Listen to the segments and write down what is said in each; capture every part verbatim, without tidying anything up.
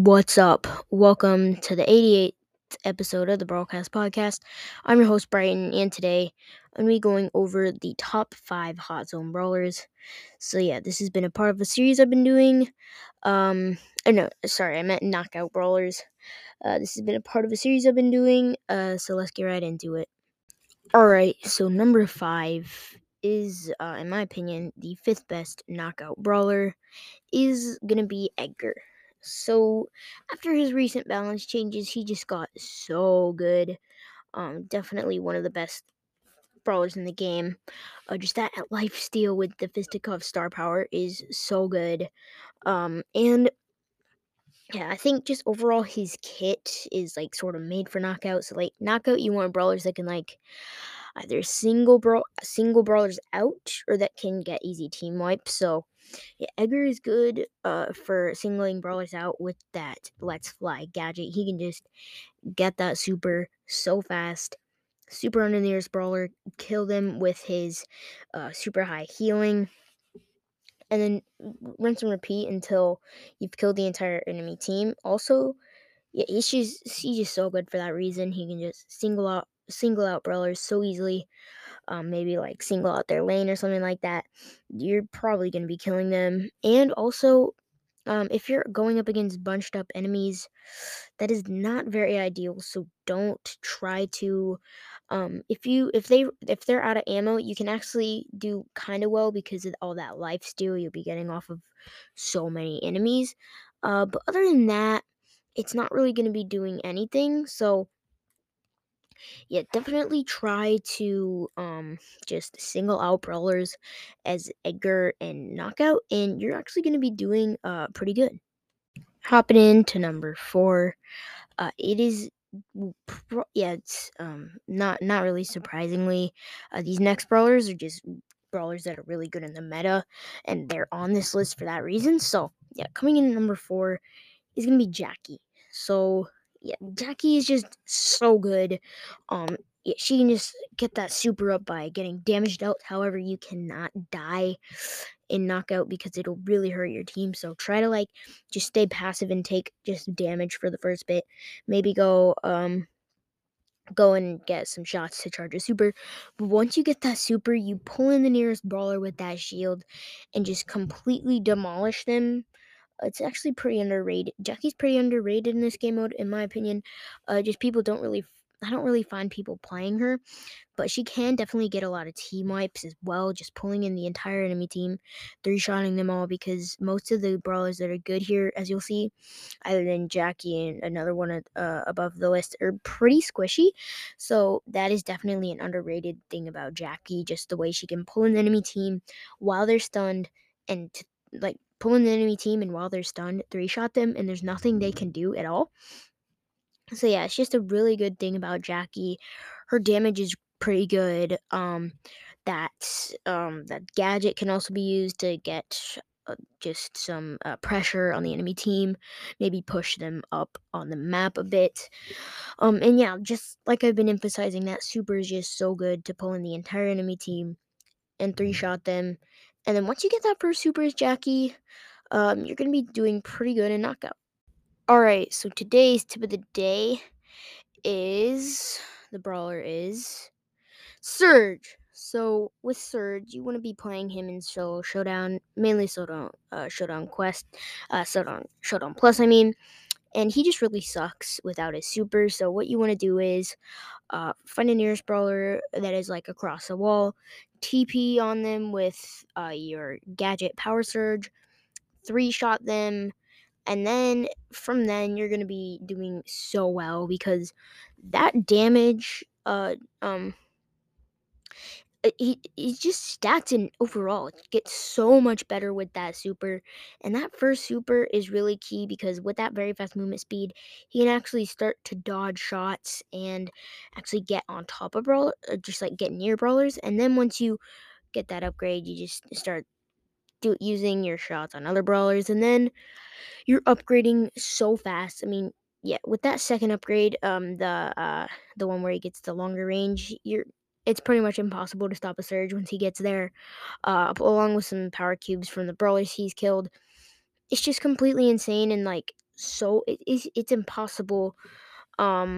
What's up? Welcome to the eighty-eighth episode of the Broadcast Podcast. I'm your host, Brighton, and today I'm going to be going over the top five Hot Zone Brawlers. So, yeah, this has been a part of a series I've been doing. Um, oh, no, sorry, I meant Knockout Brawlers. Uh, this has been a part of a series I've been doing, uh, so let's get right into it. Alright, so number five is, uh, in my opinion, the fifth best Knockout Brawler is going to be Edgar. So, after his recent balance changes, he just got so good. Um, definitely one of the best brawlers in the game. Uh, just that life steal with the Fisticuff star power is so good. Um, and yeah, I think just overall his kit is like sort of made for knockout. So like knockout, you want brawlers that can like either single brawl single brawlers out or that can get easy team wipes. So yeah, Edgar is good uh for singling brawlers out with that Let's Fly gadget. He can just get that super so fast. Super on the nearest brawler, kill them with his uh, super high healing, and then rinse and repeat until you've killed the entire enemy team. Also, yeah, he's just he's just so good for that reason. He can just single out single out brawlers so easily. Um, maybe like single out their lane or something like that. You're probably gonna be killing them. And also, um, if you're going up against bunched up enemies, that is not very ideal. So don't try to. Um, if you if they if they're out of ammo, you can actually do kind of well because of all that life steal you'll be getting off of so many enemies. Uh, but other than that, it's not really going to be doing anything. So yeah, definitely try to um just single out brawlers as Edgar and Knockout, and you're actually going to be doing uh pretty good. Hopping into number four, uh, it is pro- yeah, it's um not not really surprisingly, uh, these next brawlers are just brawlers that are really good in the meta, and they're on this list for that reason. So yeah, coming in at number four is gonna be Jackie. So yeah, Jackie is just so good. Um, yeah, she can just get that super up by getting damaged out. However, you cannot die in knockout because it'll really hurt your team. So try to like just stay passive and take just damage for the first bit. Maybe go um go and get some shots to charge a super. But once you get that super, you pull in the nearest brawler with that shield and just completely demolish them. It's actually pretty underrated. Jackie's pretty underrated in this game mode, in my opinion. Uh, just people don't really, I don't really find people playing her, but she can definitely get a lot of team wipes as well, just pulling in the entire enemy team, three-shotting them all, because most of the brawlers that are good here, as you'll see, other than Jackie and another one uh, above the list, are pretty squishy. So that is definitely an underrated thing about Jackie, just the way she can pull in the enemy team while they're stunned and to, like pull in the enemy team and while they're stunned, three-shot them, and there's nothing they can do at all. So yeah, it's just a really good thing about Jackie. Her damage is pretty good. Um, that um that gadget can also be used to get uh, just some uh, pressure on the enemy team, maybe push them up on the map a bit. Um, and yeah, just like I've been emphasizing, that super is just so good to pull in the entire enemy team and three shot them. And then once you get that first super as Jackie, um, you're gonna be doing pretty good in knockout. All right, so today's tip of the day is the brawler is Surge. So with Surge, you want to be playing him in solo showdown, mainly showdown, uh, showdown quest, uh, showdown, showdown plus. I mean, and he just really sucks without his super. So what you want to do is uh, find a nearest brawler that is like across the wall, T P on them with uh, your gadget Power Surge, three shot them, and then from then you're gonna be doing so well because that damage uh um uh, he, he just stats and overall it gets so much better with that super, and that first super is really key because with that very fast movement speed he can actually start to dodge shots and actually get on top of brawler, uh, just like get near brawlers, and then once you get that upgrade you just start do, using your shots on other brawlers, and then you're upgrading so fast. I mean, yeah, with that second upgrade, um, the uh, the one where he gets the longer range, you're it's pretty much impossible to stop a Surge once he gets there. Uh, along with some power cubes from the brawlers he's killed, it's just completely insane. And like so it, it's, it's impossible. Um,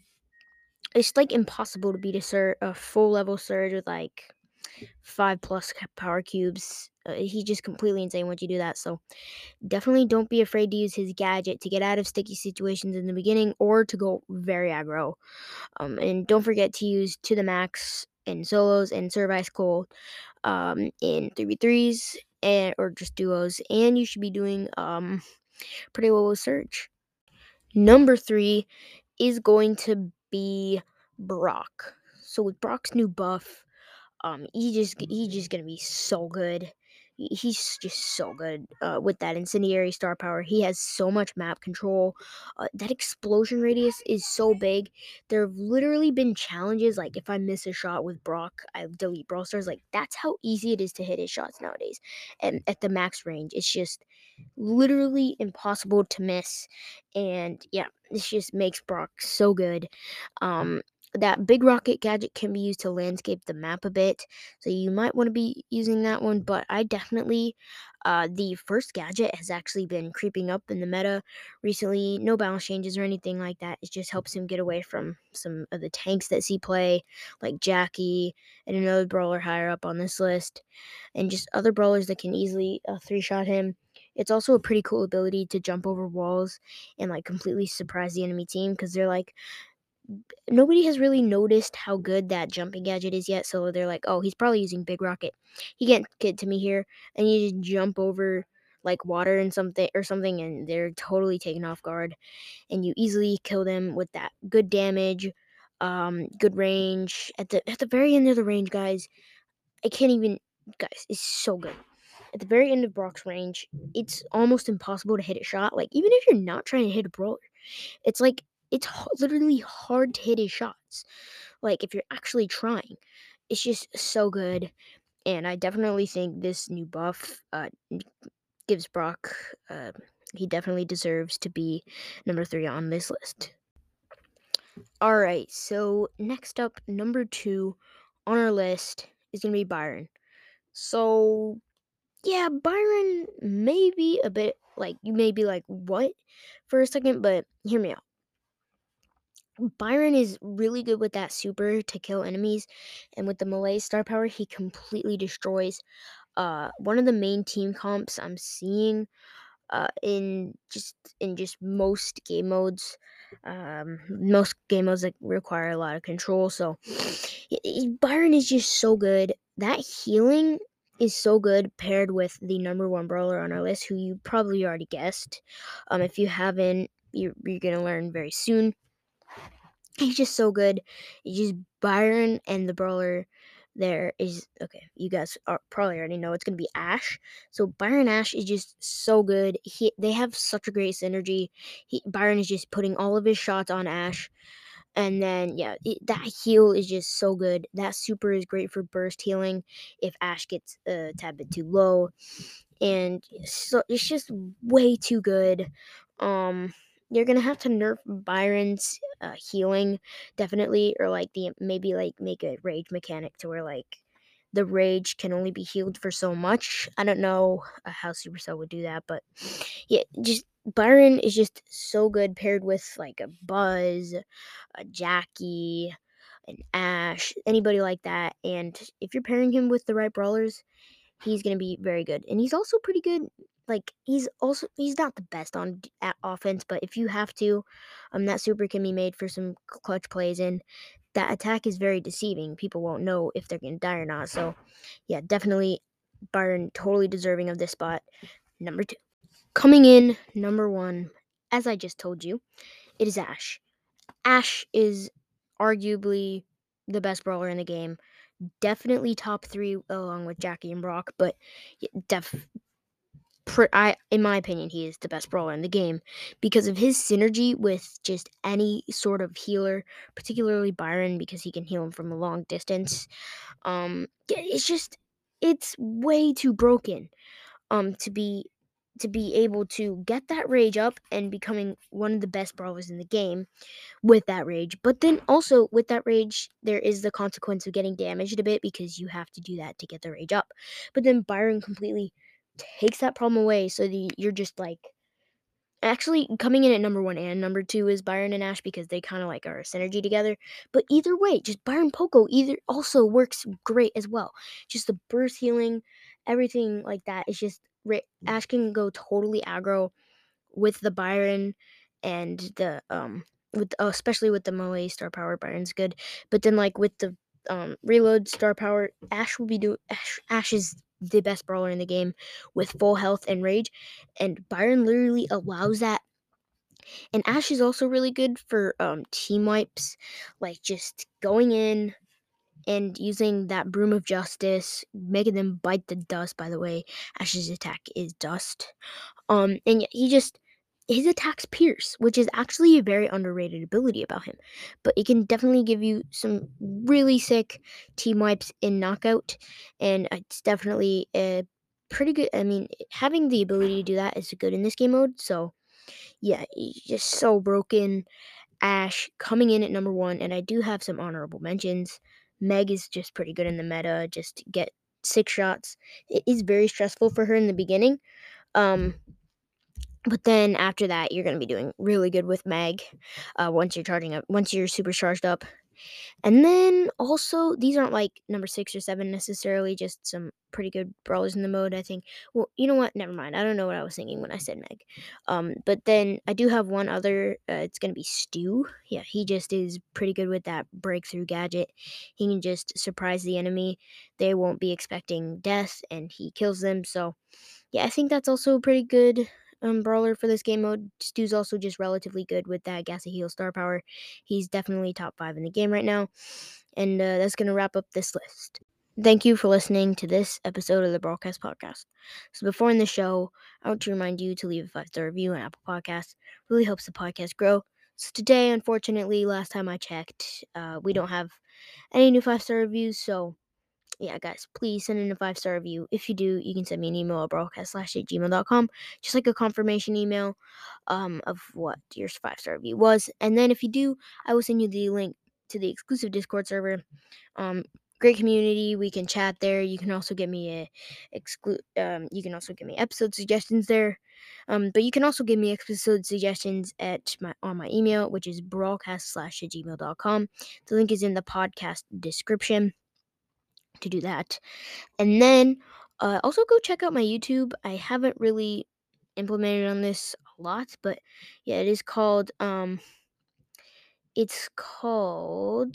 it's like impossible to beat a, sur- a full level surge with like five plus ca- power cubes. Uh, he's just completely insane once you do that. So definitely don't be afraid to use his gadget to get out of sticky situations in the beginning or to go very aggro. Um, and don't forget to use to the max in solos and serve ice cold um, in three v threes and or just duos. And you should be doing um, pretty well with Surge. Number three is going to be Brock. So with Brock's new buff, um, he just he's just gonna be so good. He- He's just so good uh, with that incendiary star power. He has so much map control. Uh, that explosion radius is so big. There have literally been challenges like if I miss a shot with Brock, I delete Brawl Stars. Like that's how easy it is to hit his shots nowadays. And at the max range, it's just literally impossible to miss. And yeah, this just makes Brock so good. Um, that big rocket gadget can be used to landscape the map a bit, so you might want to be using that one. But I definitely, uh, the first gadget has actually been creeping up in the meta recently. No balance changes or anything like that. It just helps him get away from some of the tanks that see play, like Jackie and another brawler higher up on this list, and just other brawlers that can easily uh, three shot him. It's also a pretty cool ability to jump over walls and like completely surprise the enemy team because they're like nobody has really noticed how good that jumping gadget is yet. So they're like, oh, he's probably using Big Rocket. He can't get to me here, and you just jump over like water and something or something, and they're totally taken off guard. And you easily kill them with that good damage, um, good range. At the at the very end of the range, guys, I can't even. Guys, it's so good. At the very end of Brock's range, it's almost impossible to hit a shot. Like even if you're not trying to hit a brawler, it's like it's h- literally hard to hit his shots. Like if you're actually trying, it's just so good. And I definitely think this new buff uh, gives Brock. Uh, he definitely deserves to be number three on this list. All right, so next up, number two on our list is gonna be Byron. So yeah, Byron may be a bit like you may be like what for a second, but hear me out. Byron is really good with that super to kill enemies, and with the Malay star power, he completely destroys. Uh, one of the main team comps I'm seeing uh, in just in just most game modes, um, most game modes that require a lot of control. So y- y- Byron is just so good. That healing is so good paired with the number one brawler on our list, who you probably already guessed. Um, if you haven't, you're, you're gonna learn very soon. He's just so good. It's just Byron and the brawler there is okay. You guys are probably already know it's gonna be Ash. So Byron Ash is just so good. He they have such a great synergy. He Byron is just putting all of his shots on Ash, and then yeah, it, that heal is just so good. That super is great for burst healing if Ash gets a tad bit too low, and so it's just way too good. Um, you're gonna have to nerf Byron's uh, healing definitely, or like the maybe like make a rage mechanic to where like the rage can only be healed for so much. I don't know uh, how Supercell would do that, but yeah, just Byron is just so good paired with like a Buzz, a Jackie, an Ash, anybody like that. And if you're pairing him with the right brawlers, he's gonna be very good. And he's also pretty good. Like he's also he's not the best on d- at offense, but if you have to, um, that super can be made for some clutch plays. And that attack is very deceiving. People won't know if they're gonna die or not. So, yeah, definitely Byron totally deserving of this spot. Number two, coming in number one, as I just told you, it is Ash. Ash is arguably the best brawler in the game. Definitely top three along with Jackie and Brock, but def pr- I in my opinion he is the best brawler in the game because of his synergy with just any sort of healer, particularly Byron because he can heal him from a long distance. Um yeah, it's just it's way too broken um to be to be able to get that rage up and becoming one of the best brawlers in the game with that rage. But then also with that rage, there is the consequence of getting damaged a bit because you have to do that to get the rage up. But then Byron completely takes that problem away so that you're just like Actually, coming in at number one and number two is Byron and Ash because they kinda, like, are a synergy together, but either way, just Byron Poco either also works great as well. Just the burst healing, everything like that is just ri Ash can go totally aggro with the Byron and the, um with uh, especially with the Moe star power, Byron's good, but then, like, with the, um, reload star power, Ash will be do Ash Ash is the best brawler in the game with full health and rage, and Byron literally allows that, and Ash is also really good for, um, team wipes, like, just going in and using that Broom of Justice, making them bite the dust. By the way, Ash's attack is dust. Um, and yet he just his attacks pierce, which is actually a very underrated ability about him. But it can definitely give you some really sick team wipes in knockout, and it's definitely a pretty good. I mean, having the ability to do that is good in this game mode. So yeah, he's just so broken. Ash coming in at number one, and I do have some honorable mentions. Meg is just pretty good in the meta. Just to get six shots. It is very stressful for her in the beginning. Um, but then after that, you're gonna be doing really good with Meg, uh, once you're charging up once you're super charged up. And then also, these aren't like number six or seven necessarily, just some pretty good brawlers in the mode, I think. Well, you know what? Never mind. I don't know what I was thinking when I said Meg. Um, but then I do have one other. Uh, it's gonna be Stu. Yeah, he just is pretty good with that breakthrough gadget. He can just surprise the enemy. They won't be expecting death, and he kills them. So yeah, I think that's also a pretty good um, brawler for this game mode. Stu's also just relatively good with that Gassy Heal star power. He's definitely top five in the game right now. And uh, that's going to wrap up this list. Thank you for listening to this episode of the Broadcast Podcast. So before in the show, I want to remind you to leave a five-star review on Apple Podcasts. It really helps the podcast grow. So today, unfortunately, last time I checked, uh, we don't have any new five-star reviews, so yeah, guys, please send in a five star review. If you do, you can send me an email at broadcastslash at gmail dot com, just like a confirmation email um, of what your five star review was. And then if you do, I will send you the link to the exclusive Discord server. Um, great community. We can chat there. You can also give me a exclu- um, you can also give me episode suggestions there. Um, but you can also give me episode suggestions at my on my email, which is broadcast slash at gmail dot com. The link is in the podcast description to do that. And then uh, also go check out my YouTube. I haven't really implemented on this a lot, but yeah, it is called um it's called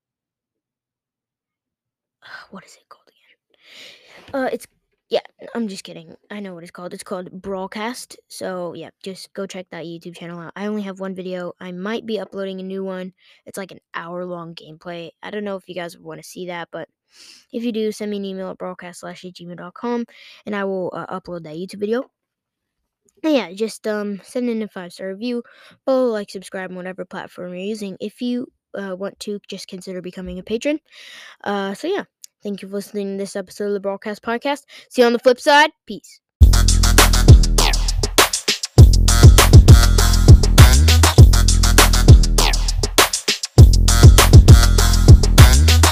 what is it called again? Uh it's yeah, I'm just kidding. I know what it's called. It's called Brawlcast. So yeah, just go check that YouTube channel out. I only have one video. I might be uploading a new one. It's like an hour long gameplay. I don't know if you guys would want to see that, but if you do, send me an email at broadcast slash at gmail dot com and I will uh, upload that YouTube video. And yeah, just um send in a five star review, follow, like, subscribe on whatever platform you're using. If you uh, want to, just consider becoming a patron. Uh, so yeah, thank you for listening to this episode of the Broadcast Podcast. See you on the flip side. Peace.